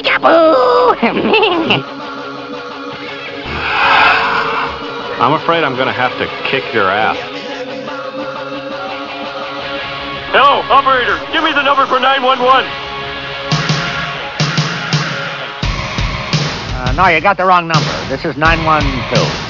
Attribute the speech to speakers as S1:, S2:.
S1: Peekaboo!
S2: I'm afraid I'm gonna have to kick your ass.
S3: Hello, operator. Give me the number for 911.
S1: No, you got the wrong number. This is 912.